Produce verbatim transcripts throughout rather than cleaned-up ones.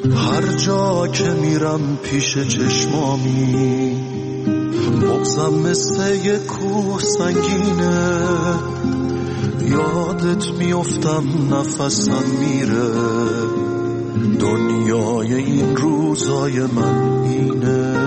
هر جا که میرم پیش چشمامی بغزم مثل یک کوه سنگینه، یادت میافتم نفسم میره، دنیای این روزای من اینه.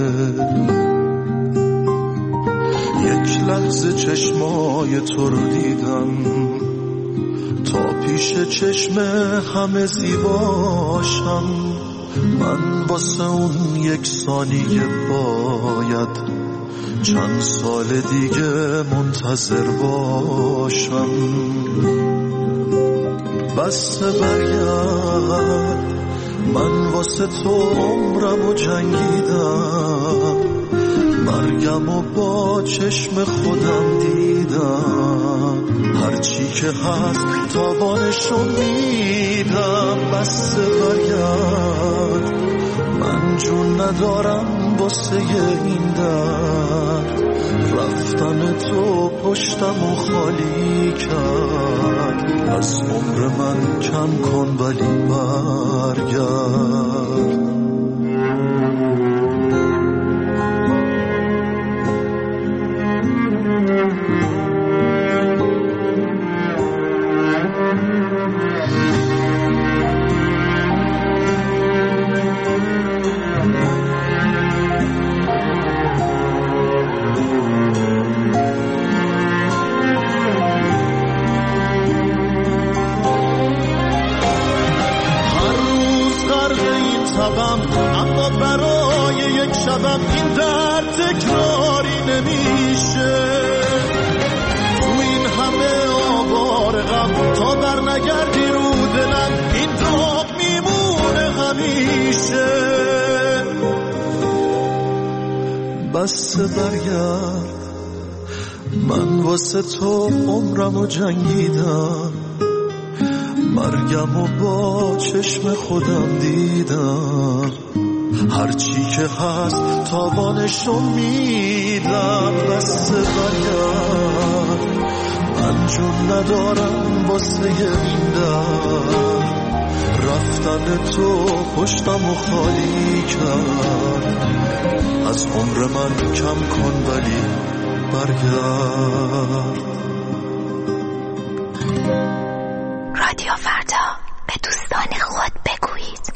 یک لحظه چشمای تو رو دیدم تا پیش چشم همه زیباشم، من واسه اون یک ثانیه باید چند سال دیگه منتظر باشم. بس برگرد، من واسه تو عمرمو جنگیدم، مرگم و با چشم خودم دیدم، هرچی که هست تاوانشو میدم. بس برگرد، من جون ندارم واسه این درد، رفتن تو پشتم و خالی کرد، از عمر من کم کن ولی برگرد. اما برای یک شبم این درد تکراری نمیشه، تو این همه آوار غم تا بر نگردی رو دلم این داغ میمونه همیشه. بس برگرد، من واسه تو عمرمو جنگیدم، مرگم و با چشم خودم دیدم، هرچی که هست تاوانشو میدم. بس برگرد، من جون ندارم واسه این درد، رفتن تو پشتم و خالی کرد، از عمر من کم کن ولی برگرد. رادیو فردا، به دوستان خود بگویید.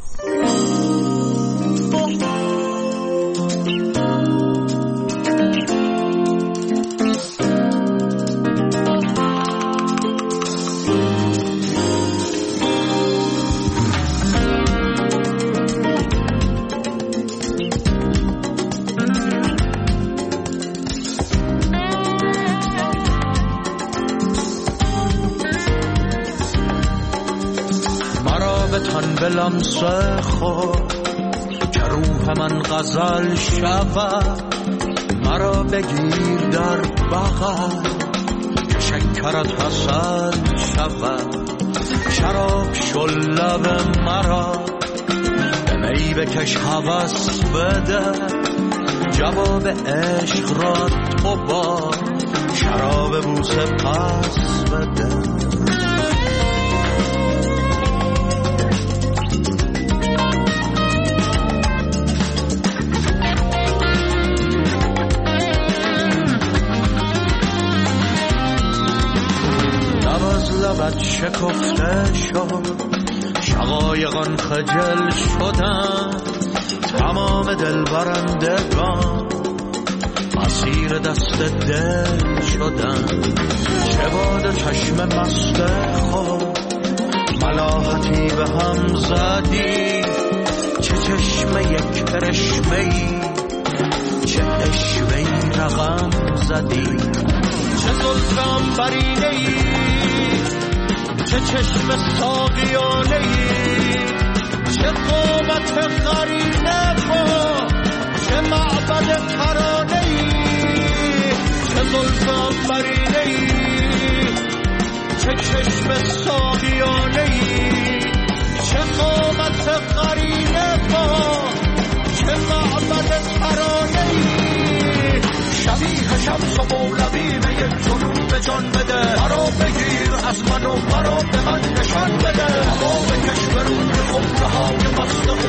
تن به لمس خود که روح من غزل شود، مرا بگیر در بغل که شکرت حسن شود، شراب شل لب مرا به می بکش هوس بده، جواب عشق را تو با شراب بوسه پس بده. لبت شکفته شد، شقایقان خجل شدن، تمام دل برندگان مسیر دست دل شدن. چه باد چشم مست خود ملاحتی به هم زدی، چه چشم یک کرشمه‌ای، چه اشوه‌ای رقم زدی، چه زلفم برینه‌ای، چه چشم ساقیانه‌ای، چه قامت قرینه با، چه معبد ترانه‌ای، چه زلفم برینه‌ای، چه چشم ساقیانه‌ای، چه قامت قرینه با، چه معبد ترانه‌ای. شبیه شمس و مولوی به یک جنوب جان بده، مرا بگیر از من و مرا به من نشان بده، هوا بکش به روی خمره های مست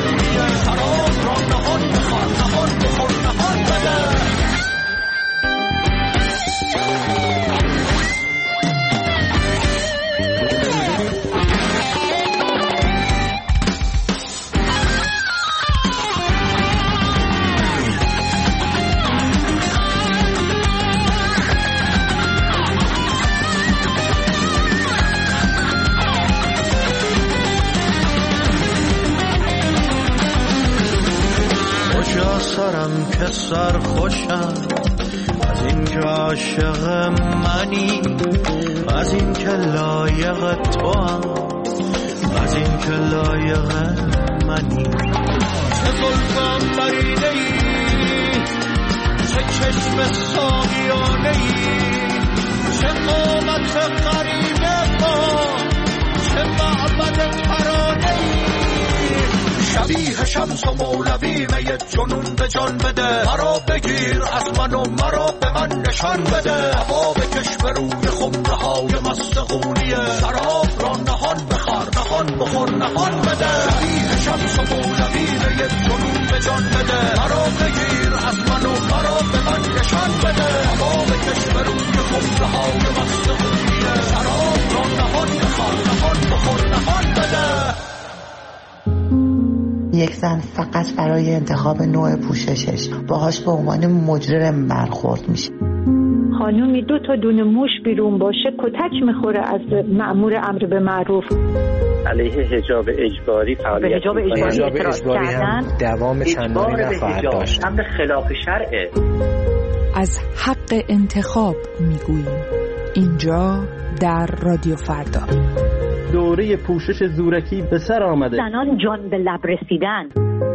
سرم که سر خوشم، از این که عاشق منی، از این که لایق تو هم، از این که لایق منی. چه زلفم بریده ای، چه چشم ساقیانه ای، چه قامت غریبه با، چه معبد ترانه ای. شبیه شمس و مولوی می جنون به جان بده، مرا بگیر از من و مرا به من نشان بده. هوا بکش به روی خمره های مستقونیه، شراب را نهان بخور نهان بخور نهان بده. شبیه شمس و مولوی می جنون به جان بده، مرا بگیر از من و مرا به من نشان بده. هوا بکش به روی خمره های مستقونیه، شراب را نهان بخور نهان بخور نهان بده. یک زن فقط برای انتخاب نوع پوششش باهاش به عنوان مجرم برخورد میشه. خانومی دو تا دونه موش بیرون باشه کتک میخوره از مأمور امر به معروف. علیه حجاب اجباری فعالیت به حجاب اجباری اعتراض کردن، دوام چندانی نخواهد داشت. امر خلاف شرعه. از حق انتخاب میگوییم اینجا در رادیو فردا. دوره پوشش زورکی به سر آمده. زنان جان به لب رسیدن.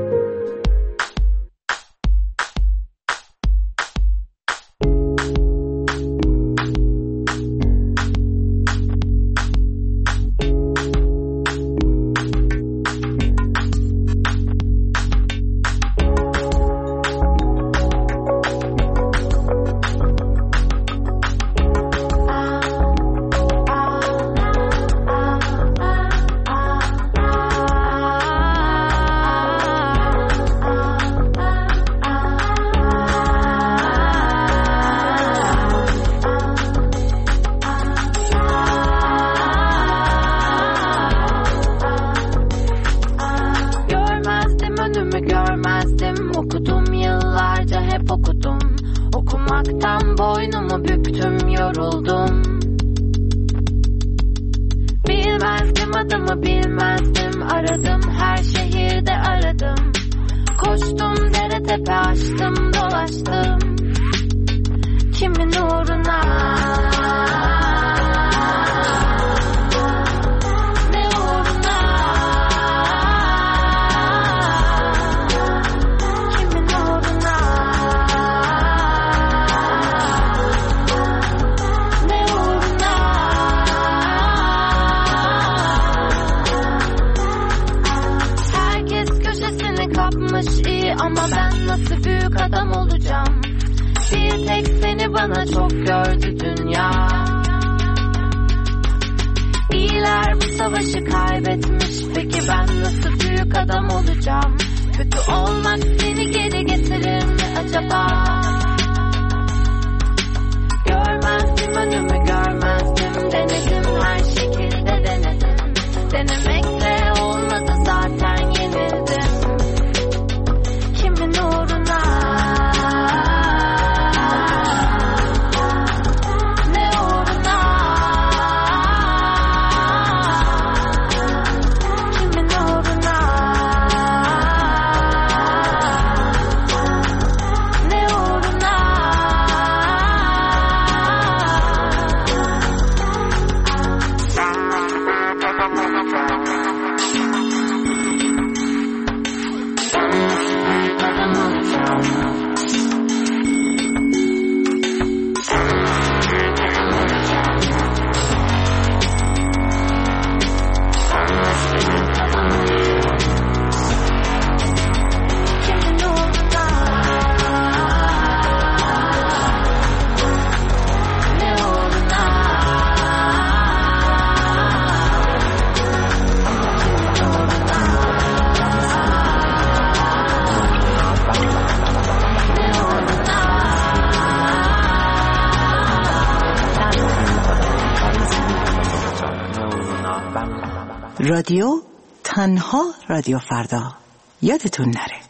رادیو تنها رادیو فردا، یادتون نره.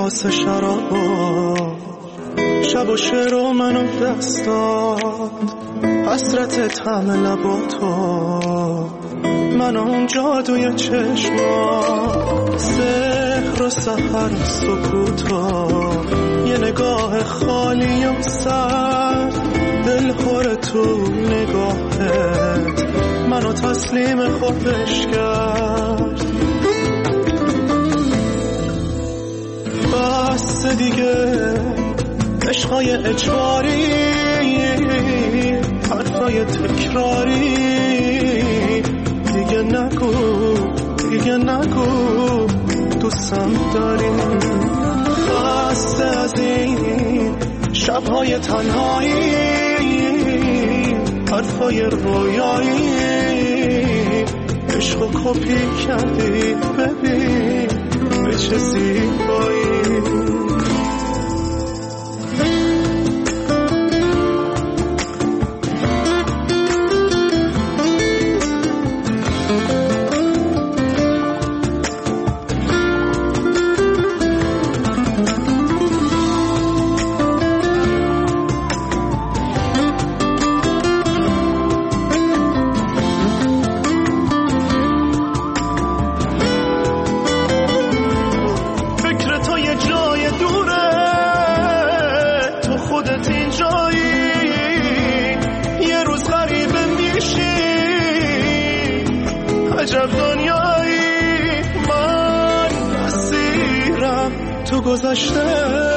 گیلاس شرابا شب و شعر و منو دست داد حسرت طعم لباتو من اون جادوی چشما سحر و سحر و سکوتا یه نگاه خالی و سر دل خور تو نگاهت منو تسلیم خودش کرد بس دیگه عشقای اجباری حرفای تکراری دیگه نگو دیگه نگو دوستم داریم خسته از این شبهای تنهایی حرفای رویایی عشق و کپی کردی ببین به چه زیبایی عجب دنیایی من اسیرم تو گذشته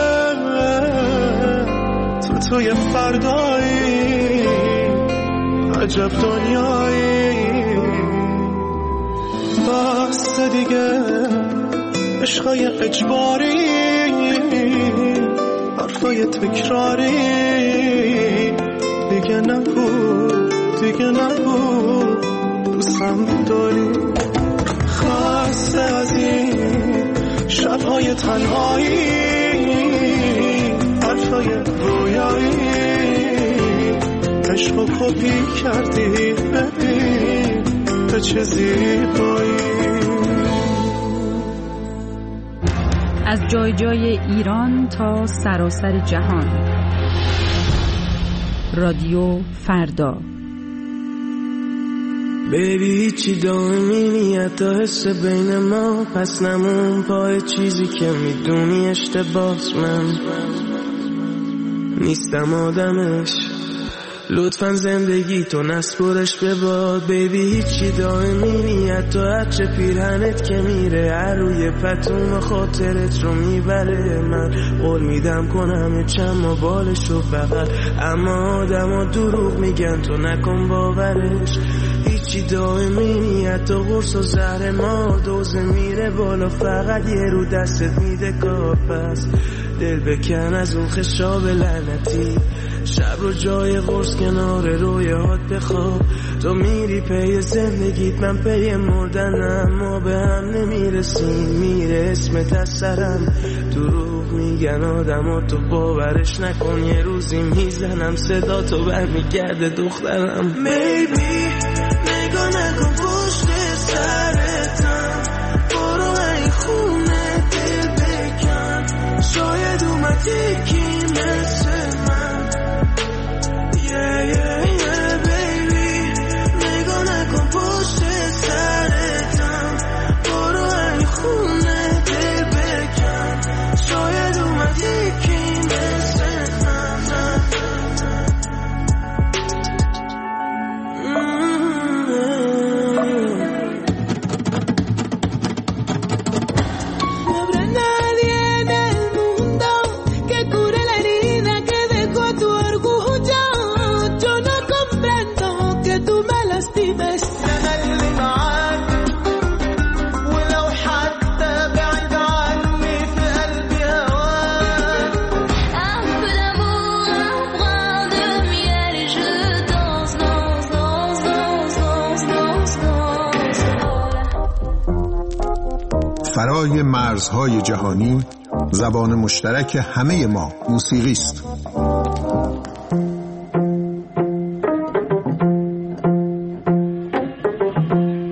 تو توی فردایی عجب دنیایی بس دیگه عشقای اجباری حرفای تکراری دیگه نگو دیگه نگو دوستم داری خسته از این شبهای تنهایی حرفای رویایی عشق و کپی کردی ببین به چه زیبایی از جای جای ایران تا سراسر جهان رادیو فردا بیبی چی دائمی نیت تا حس بین ما پس نمون پای چیزی که میدونی اشتباس من نیستم آدمش لطفاً زندگی تو نسپرش به باد بیبی هیچی دائمی نیت تا عطر پیرهنت که میره هر روی پتون خاطرت رو میبره من قول میدم کنم چند ما بالشو بغل اما آدم ها دروغ میگن تو نکن باورش هیچی دائمی نیت تا قرص و زهر ما دوزه میره بالا فقط یه رو دستت میده کار پس دل بکن از اون خشاب لعنتی شب رو جای قرص کنار رویات بخواب تو میری پی زندگیت من پی مردنم ما به هم نمیرسیم میره اسمت از سرم دروغ میگن آدم ها تو باورش نکن یه روزی میزنم صدا تو برمیگرده دخترم میبی نگاه نکن پشت سرتم برو این خونه دل بکن شاید اومد یکی مثل من yeah, yeah, yeah, baby نگاه نکن پشت سرتم برو این خونه دل بکن شاید اومد یکی مثل من فرای مرزهای جهانی زبان مشترک همه ما موسیقی است.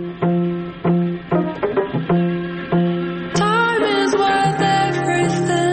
Time is worth everything.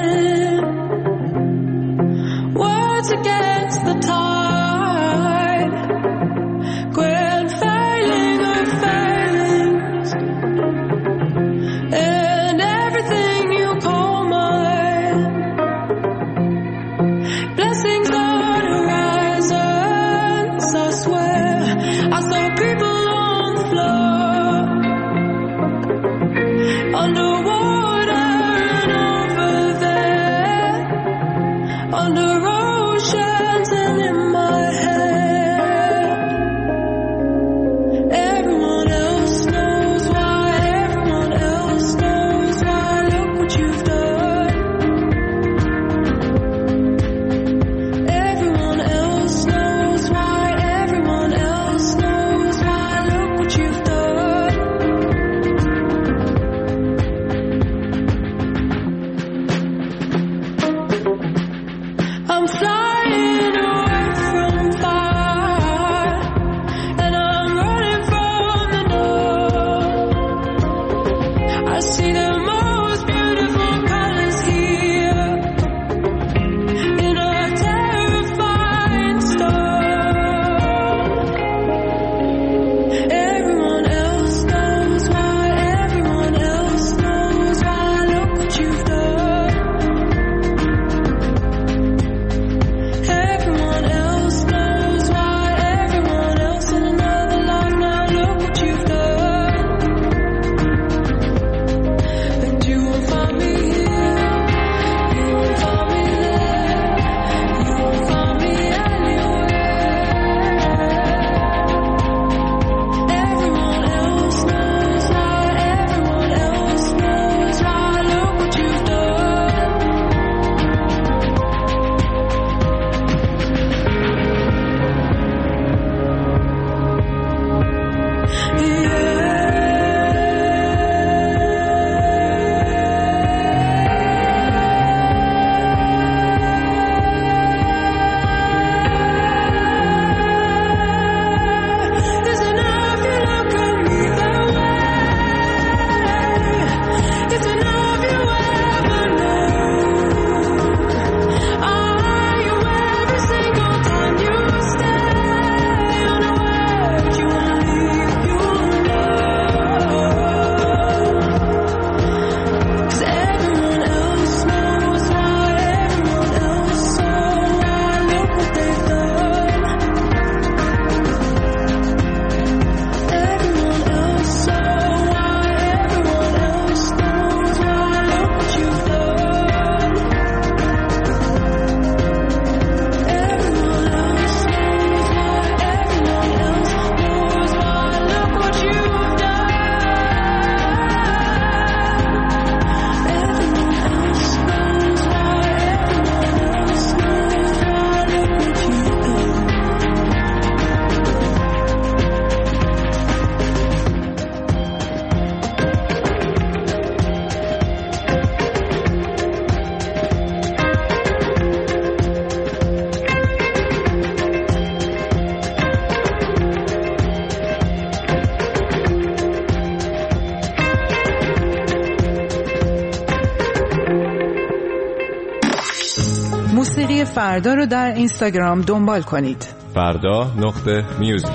فردا رو در اینستاگرام دنبال کنید. فردا نقطه میوزیک.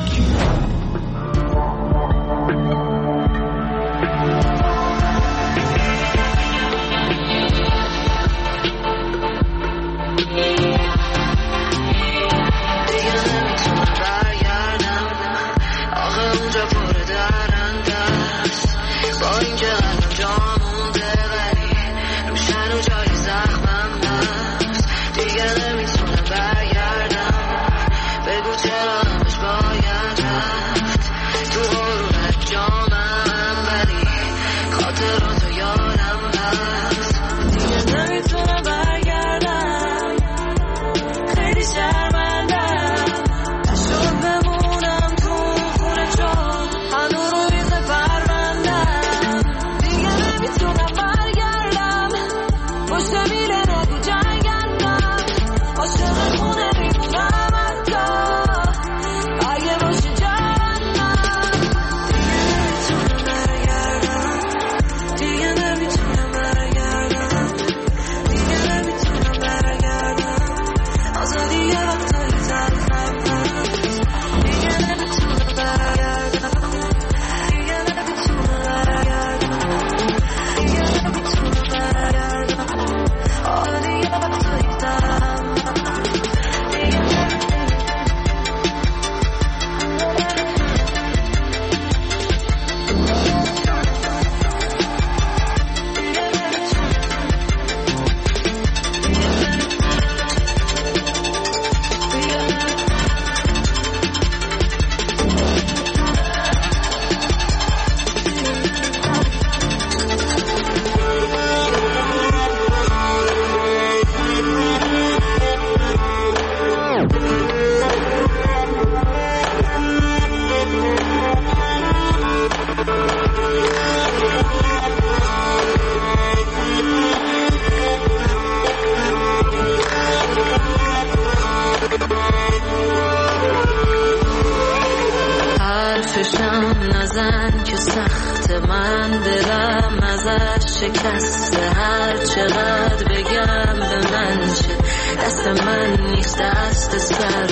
شکسته هر چقدر بگم به من چه دست من نیست دست سر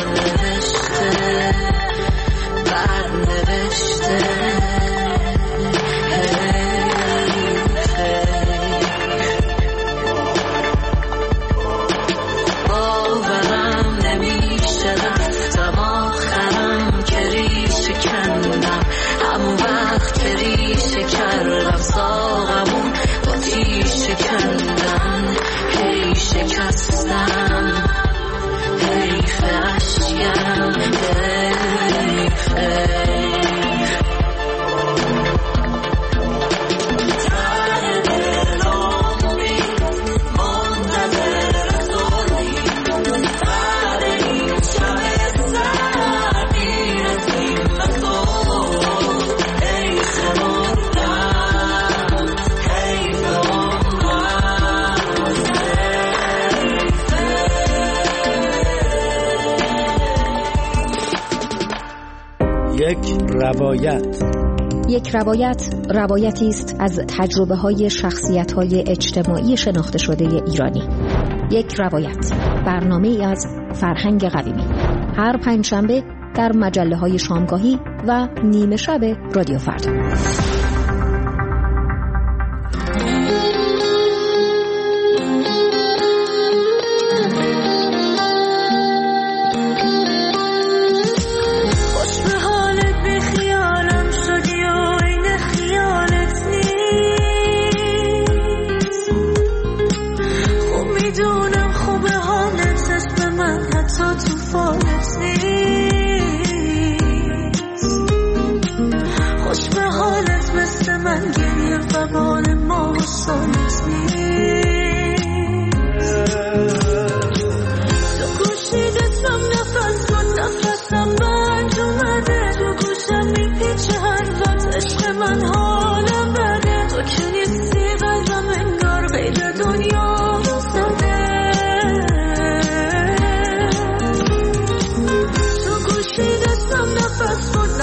نوشته بر نوشته باورم نمیشه رفتم آخرم که ریشه کندم همون وقت که ریشه کردم ساقمون شکندن هی شکستم حیف اشکم حیف ته دلم بید منتظر توی سر این شب سر میرسیم به تو حیف مردم حیف یک روایت یک روایت روایتی است از تجربه های شخصیت های اجتماعی شناخته شده ایرانی. یک روایت برنامه ای از فرهنگ قویمی، هر پنجشنبه در مجله های شامگاهی و نیمه شب رادیو فردا.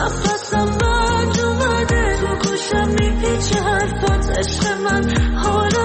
نفسم بند اومده تو گوشم میپیچه حرفات عشق من حالا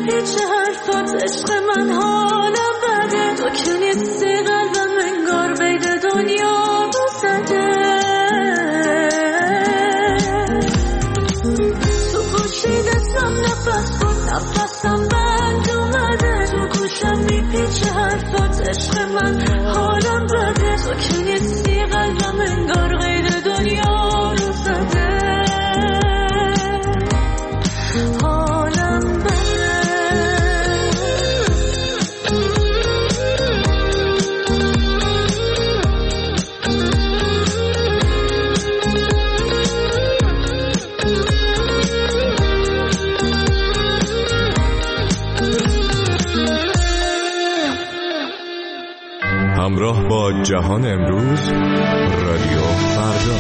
میپیچه حرفات عشق من حالم بده تو که نیستی قلبم انگار بید دنیا رو زده تو پوشیدتم نفس بود نفسم بند اومده تو گوشم میپیچه حرفات عشق من حالم بده تو که نیستی قلبم انگار غیر دنیا رو زده حالم بده همراه با جهان امروز رادیو فردا.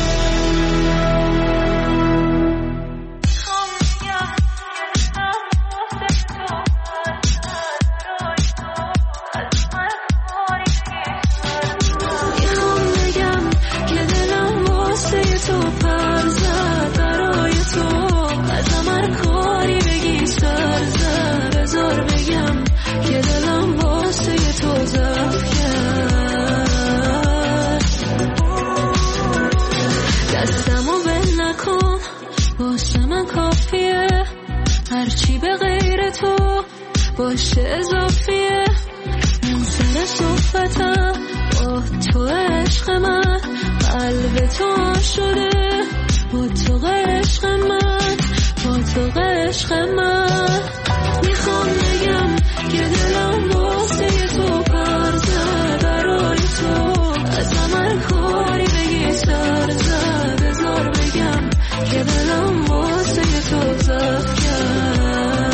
میخوام بگم که دلم واسه تو پر زد برای تو ازم هر کاری بگی سر زد بذار بگم که دلم واسه تو ضعف کرد دستمو بل نکن واسه من کافیه هرچی به غیر تو باشه اضافیه من سر صحبتم با تو عشق من قلب تو شده با تو عشق من با تو عشق من میخوام بگم که دلم واسه تو پر زد برای تو ازم هر کاری بگی سر زد بذار بگم که دلم واسه تو ضعف کرد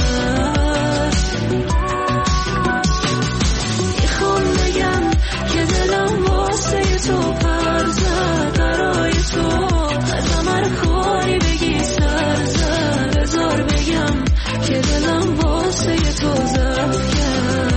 میخوام بگم که دلم واسه تو پر زد برای تو ازم هر کاری بگی سر زد بذار بگم که دلم واسه تو ضعف کرد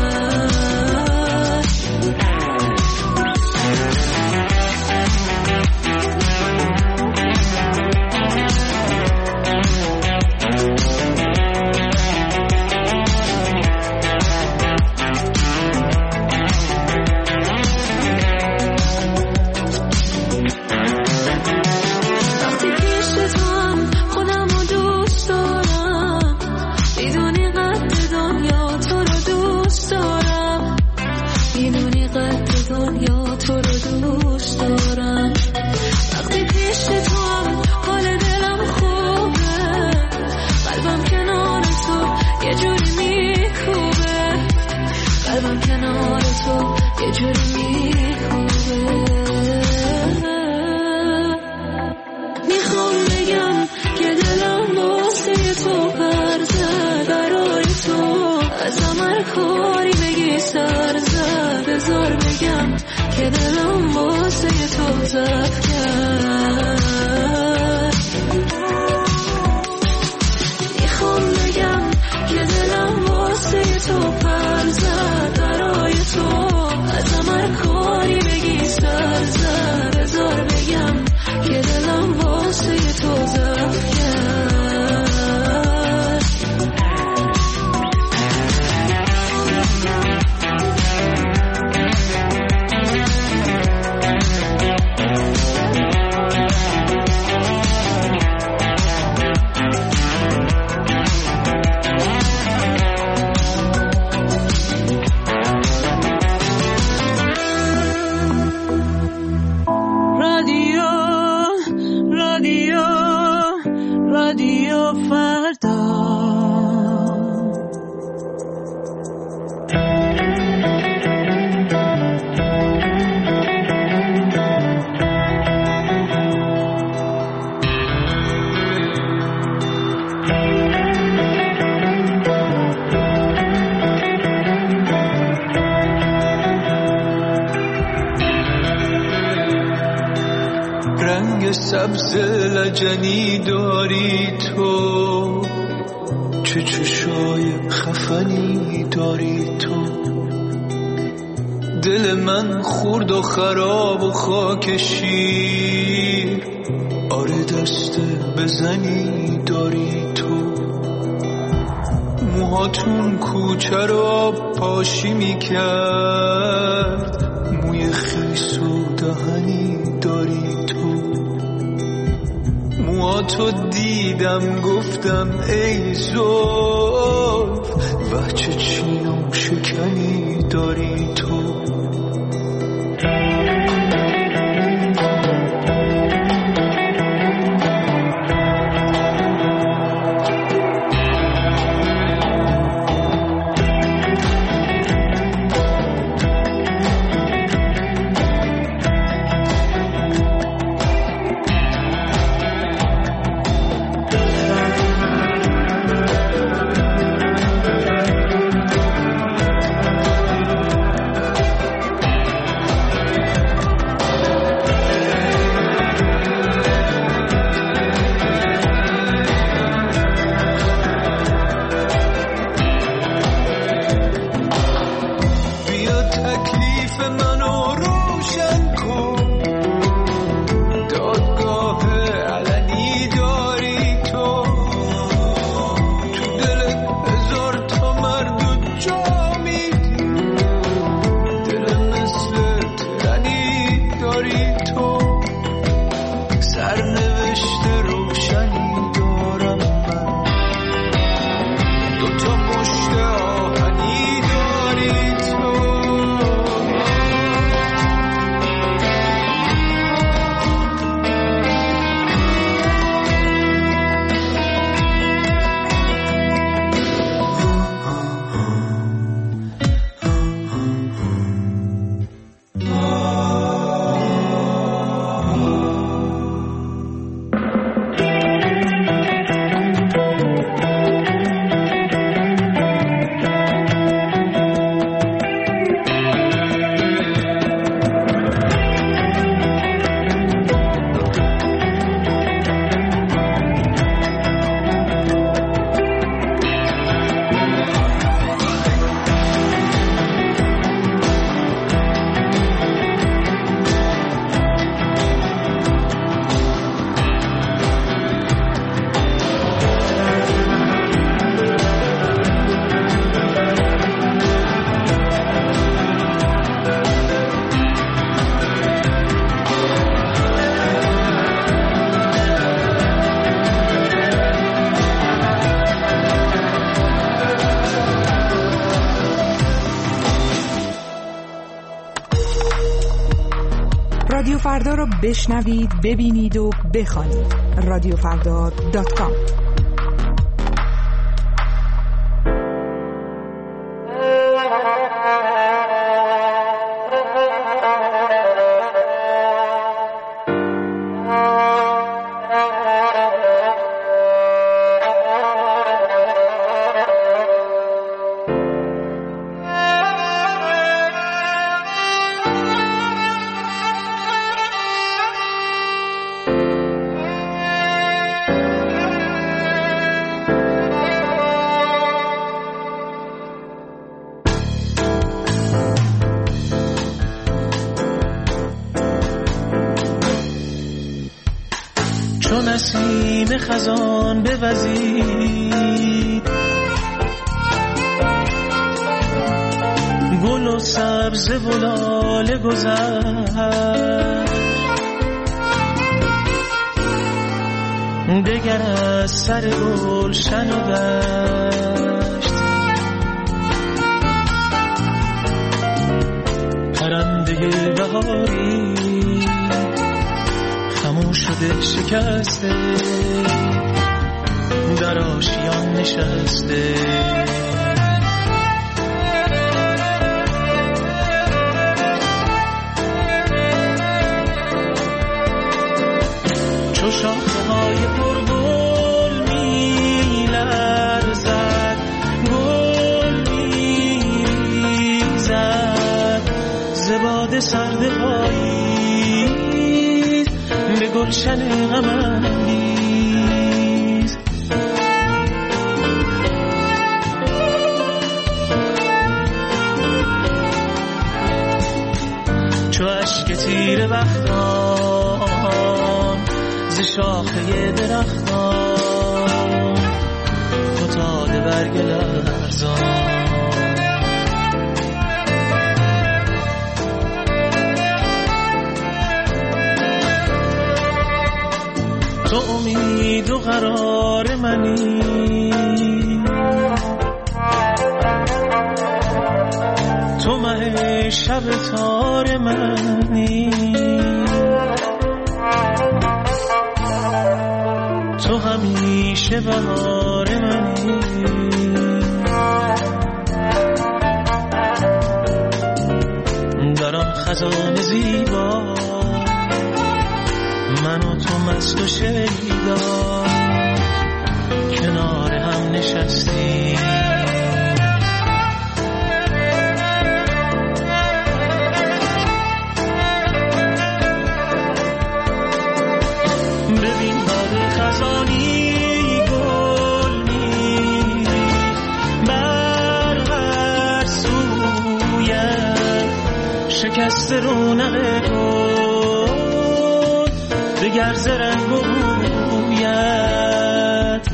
وقتی پیش تو هم خودم رو دوست دارم میدونی قد دنیا تو رو دوست دارم میدونی قد دنیا تو رو دوست دارم وقتی پیش تو هم حال دلم خوبه قلبم کنار تو یه جوری میکوبه قلبم کنار تو یه جوری میکوبه میخوام بگم که دلم واسه تو پر زد برای تو ازم هر کاری بگی سر زد بذار بگم که دلم واسه تو ضعف کرد میخوام بگم که دلم واسه تو پر زد برای تو ازم هر کاری بگی سر زد بذار بگم که دلم واسه تو ضعف کرد رادیو رادیو رادیو فردا رنگ سبز لجنی داری تو چه چشای خفنی داری تو دل من خورد و خراب و خاک شیر آره دست بزنی داری تو موهاتون کوچه رو آب پاشی میکرد، موی خیس و دهنی داری تو. موهاتو دیدم گفتم ای زلف، وچه چین و شکنی داری تو. رادیو فردا رو بشنوید، ببینید و بخوانید. رادیو فردا دات کام. نسیم خزان بوزید، گل و سبز و لاله گذشت، دگر از سر گلشن و دشت، پرنده بهاری خاموش شده شکسته، در آشیان نشسته. چو شاخه های پرگل می لرزد، گل می ریزد ز باد سرد پاییز به گلشن غم انگیز. چو اشک تیره بختان ز شاخه درختان فتاده برگ لرزان. تو امید و قرار منی، تو مه شب تار منی، تو همیشه بهار منی. در آن خزان زیبا من و تو مست و شیدا کنار هم نشستیم. ببین باد خزانی گل می بر هر سویم شکست رونق گل دگر زرنگ و بوید.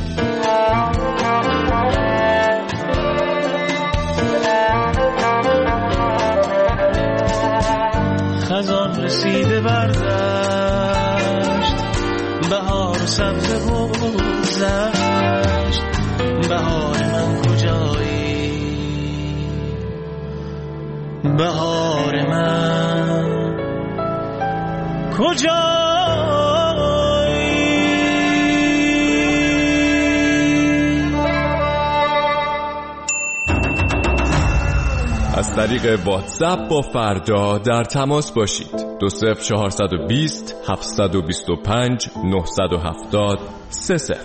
خزان رسیده بردشت، بهار سبز بگذشت. بهار من کجایی، بهار من کجایی. از طریق واتساپ با فردا در تماس باشید. دو صفر چهارصد و بیست هفتصد و بیست و پنج نهصد و هفتاد سه صفر.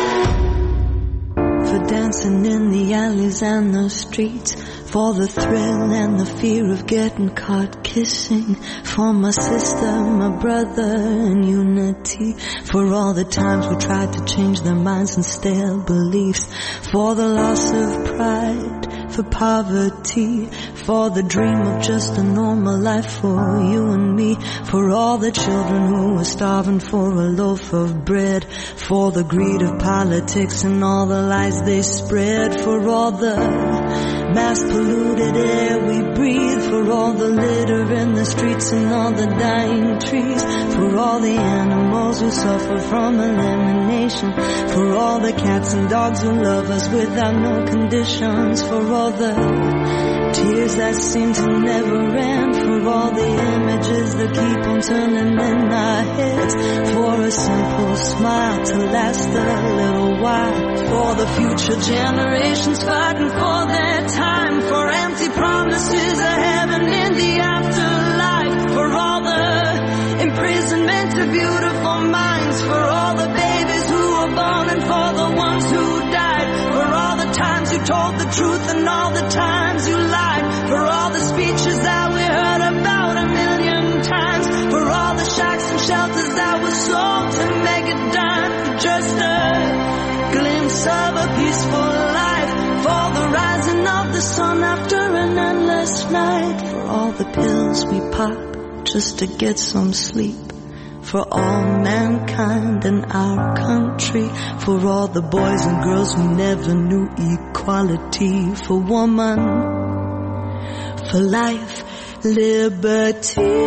For dancing in the alleys and the streets, for the thrill and the fear of getting caught kissing, for my sister, my brother in unity, for all the times we tried to change their minds and stale beliefs, for the loss of pride, for poverty, for the dream of just a normal life for you and me, for all the children who were starving for a loaf of bread, for the greed of politics and all the lies they spread, for all the mass polluted air we breathe, for all the litter in the streets and all the dying trees, for all the animals who suffer from elimination, for all the cats and dogs who love us without no conditions, for all the tears that seem to never end, for all the images that keep on turning in our heads, for a simple smile to last a little while, for the future generations fighting for their time, for empty promises of heaven in the afterlife, for all the imprisonment of beautiful minds, for all the babies who were born and for the ones who died, for all the times you told the truth and all the times you lied, for all the speeches that we heard about a million times, for all the shacks and shelters that were sold to make a dime for just a glimpse of a peaceful life, for the rising of the sun after an endless night, for all the pills we pop just to get some sleep, for all mankind in our country, for all the boys and girls who never knew equality, for woman, for life, liberty.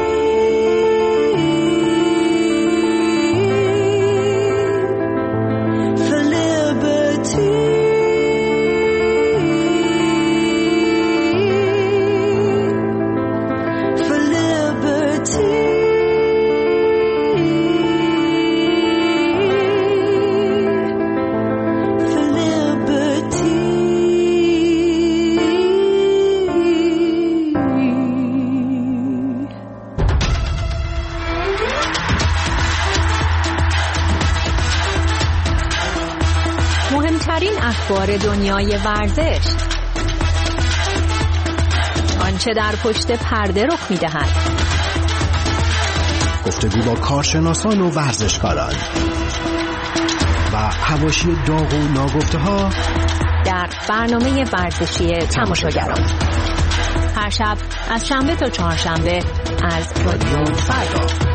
اخبار دنیای ورزش، آنچه در پشت پرده رخ می‌دهد، گفتگو با کارشناسان و ورزشکاران و حواشی داغ و ناگفته‌ها در برنامه ورزشی تماشاگران، هر شب از شنبه تا چهارشنبه از رادیو فردا.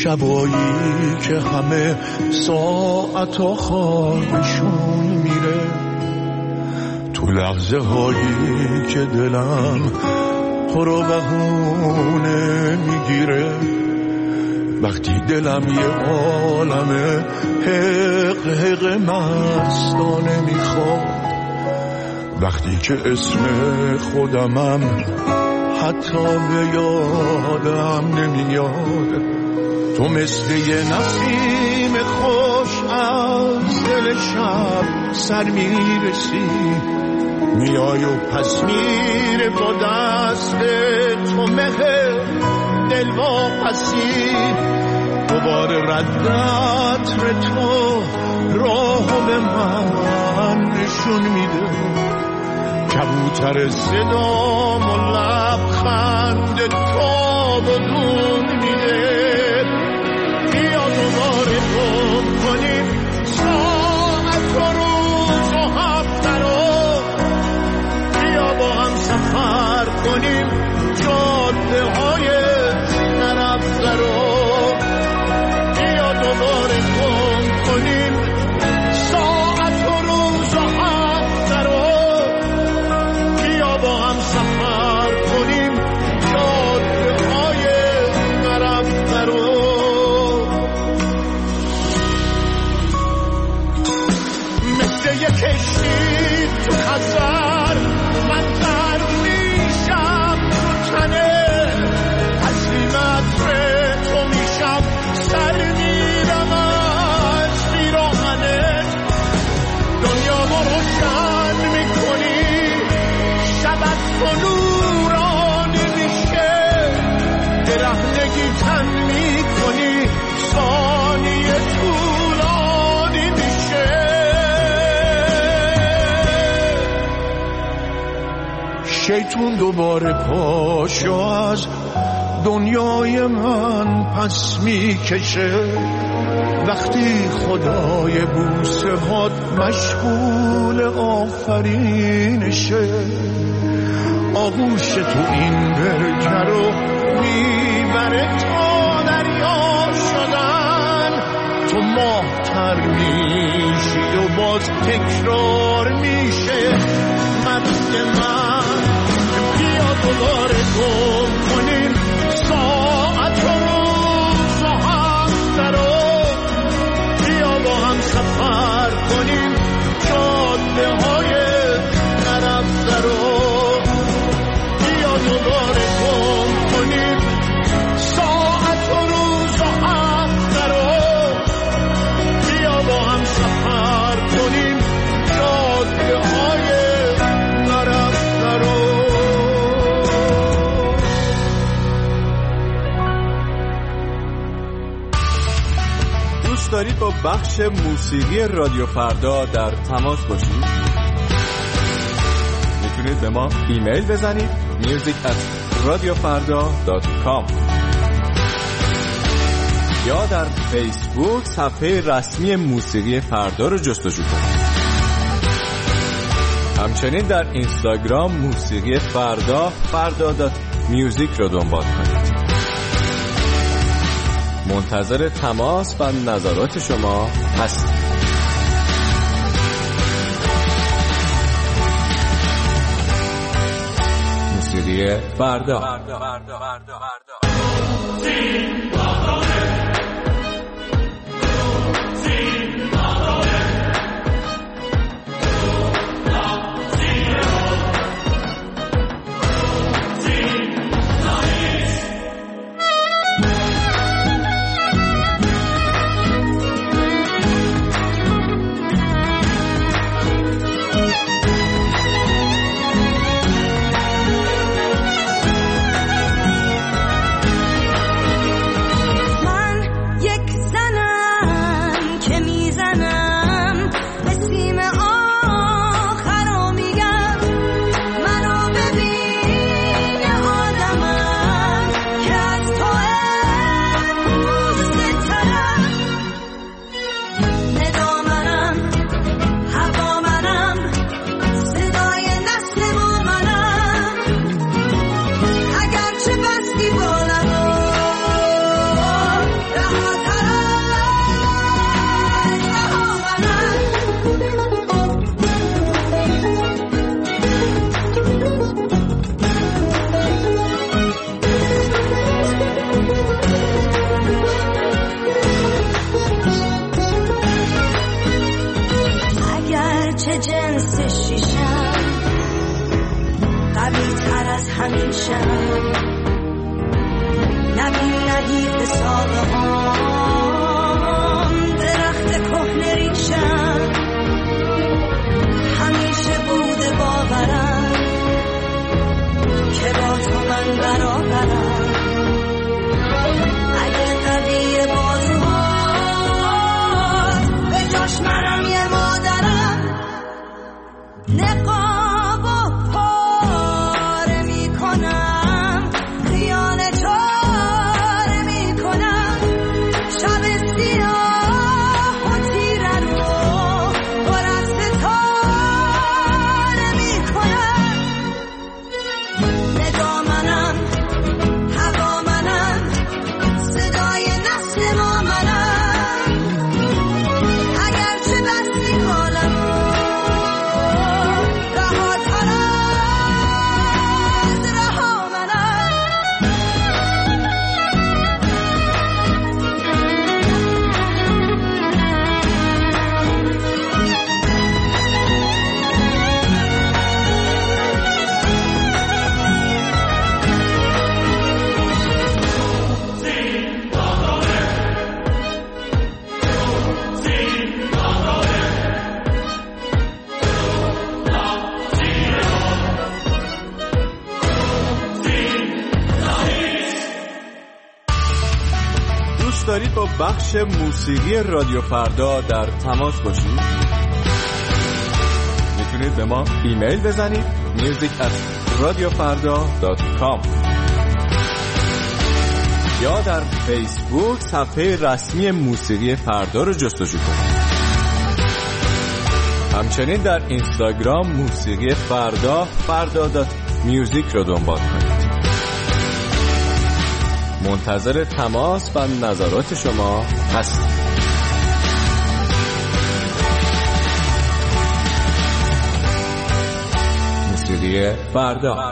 شبایی که همه ساعت آخرشون میره، تو لحظه هایی که دلم پر و بهونه میگیره، وقتی دلم یه عالمه حق حق مستانه میخواد، وقتی که اسم خودمم حتی به یادم نمیاد، تو مثل یه نسیم خوش از دل شب سر میرسی، میای و پس میره با دست تو مه دل واپسی، دوباره ردت به تو راه به من نشون میده، کبوتر صدام و لبخند تو بدون میده، بیا دوباره گم کنیم ساعت و روز و هفته رو، بیا با هم سفر کنیم جاده های نرفته رو، بیا دوباره گم کنیم ساعت و روز و هفته رو، بیا با هم سفر کنیم جاده های نرفته رو. مثل یک کشتی تو خزر من غرق میشم تو تنه، تسلیمت به تو میشم سر میرم از پیراهنت، دنیا ما روشن میکنی شبت تو نورانی میشه، برهنگی تن میکنی ثانیه طولانی میشه، شیطون دوباره پاشو از دنیای من پس میکشه، وقتی خدای بوسه هات مشغول آفرینشه، آغوش تو این برکه رو میبره تا دریا شدن، تو ماه تر میشی و باز تکرار میشه مرد من، بیا دوباره گم کنیم ساعت و روز و هفته رو، بیا با هم سفر کنیم جاده های نرفته رو، بیا دوباره گم کنیم ساعت و روز و هفته رو، بیا با هم سفر کنیم جاده های نرفته رو. دوست دارید با بخش موسیقی رادیو فردا در تماس باشید؟ میتونید به ما ایمیل بزنید music at radiofarda dot com یا در فیسبوک صفحه رسمی موسیقی فردا رو جستجو کنید. همچنین در اینستاگرام موسیقی فردا فردا دات میوزیک رو دنبال کنید. منتظر تماس و نظرات شما هستیم. موسیقی فردا. جنس شیشم قوی تر از همیشه نبین ندید به ساقه هم درخت کهنه ریشم همیشه بوده باورم که با تو من برابرم اگه قویه بازوات به جاش منم یه مادرم نقاب و پاره می کنم خیانه چاره می کنم شب سیاه و تیره رو پر از ستاره می کنم نگاه منم هوا منم صدای نسل ما منم اگرچه بستی حالم رهاتر از رها منم دوست دارید با بخش موسیقی رادیو فردا در تماس باشید؟ میتونید به ما ایمیل بزنید music at radiofarda dot com یا در فیسبوک صفحه رسمی موسیقی فردا رو جستجو کنید. همچنین در اینستاگرام موسیقی فردا فردا دات میوزیک رو دنبال کنید. منتظر تماس و نظرات شما هستیم. موسیقی فردا.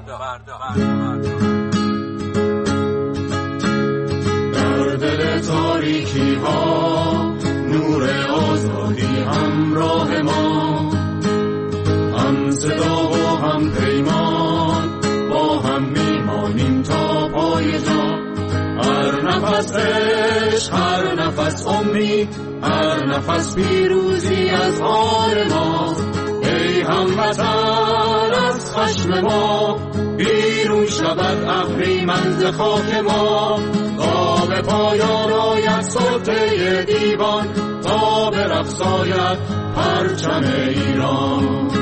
در دل تاریکی ها نور آزادی همراه ما، هم صدا و هم پیمان با هم میمانیم تا پای جان. هر نفس عشق، هر نفس امید، هر نفس پیروزی از آن ما. ای هموطن از خشم ما بیرون شود اهریمن ز خاک ما. تا به پایان آید سلطه دیوان، تا به رقص آید پرچم ایران.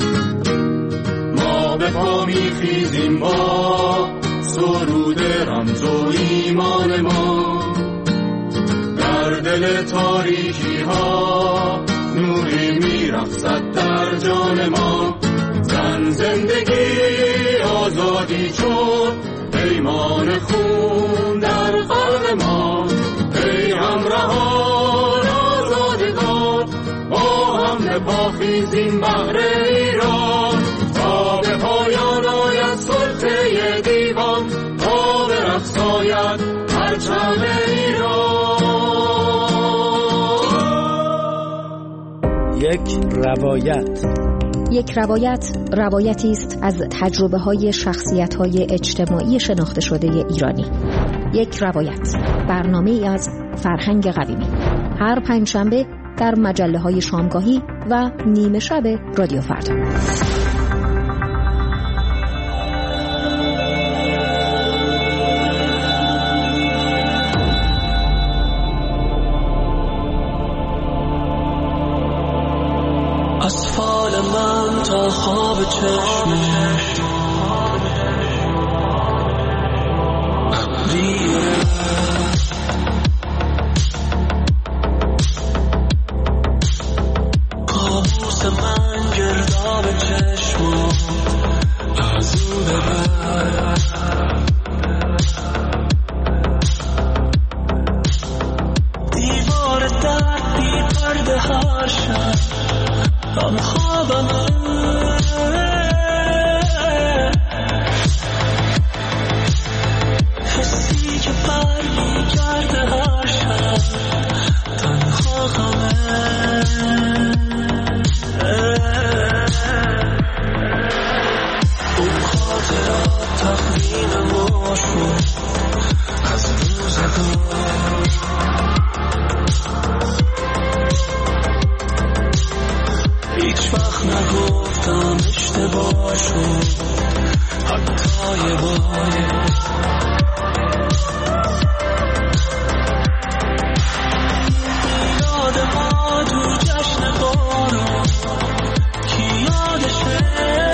ما به پا میخیزیم با سرود رمز و ایمان ما. در دل تاریکی ها نوری میرقصد در جان ما. زن زندگی آزادی چون پیمان خون در قلب ما. ای همراهان آزادگان با هم به پا خیزیم بهر ایران. تا به پایان آید سلطه دیوان، تا به رقص آید پرچم ایران. یک روایت. یک روایت روایتی است از تجربه های شخصیت های اجتماعی شناخته شده ایرانی. یک روایت، برنامه از فرهنگ قویمی، هر پنجشنبه در مجله های شامگاهی و نیمه شب رادیو فردا. از فال من تا خواب چشمش ابریه، کابوس من گرداب چشم از او ببر. دیوار درد بی پرده هر شب آن خوابم حسی که برمی کرده هر شب تنها غمه. نگفتم اشتباه شد حتی یه باره یاد ما تو جشن بارون کی یادشه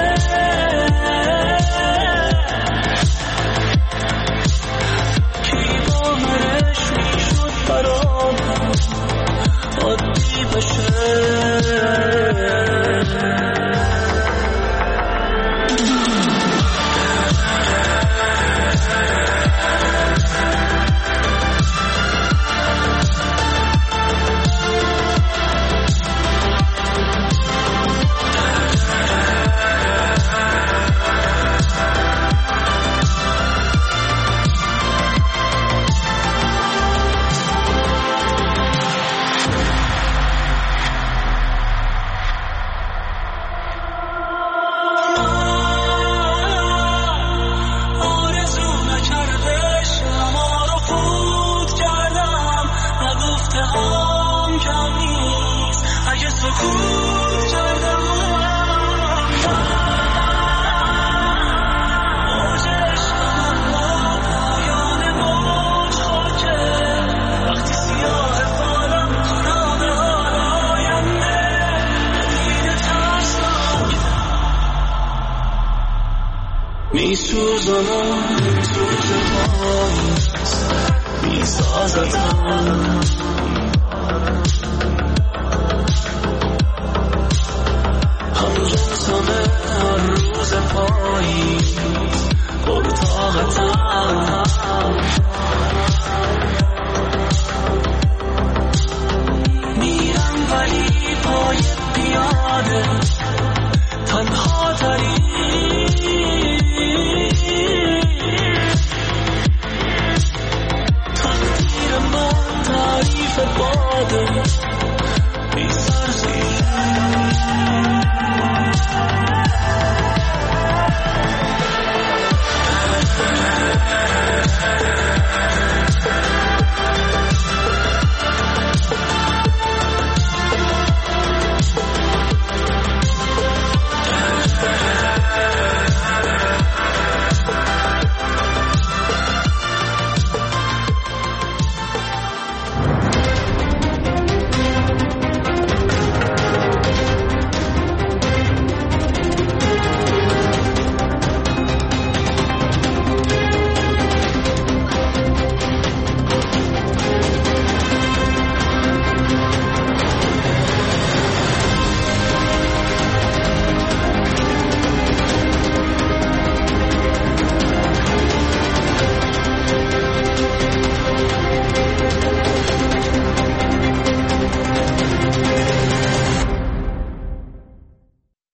کی باورش میشد برام عادی بشه میسوزنم سوز پاییز میسازتم همجنسمه هر روز پاییز پرطاقتم میرم ولی پای پیاده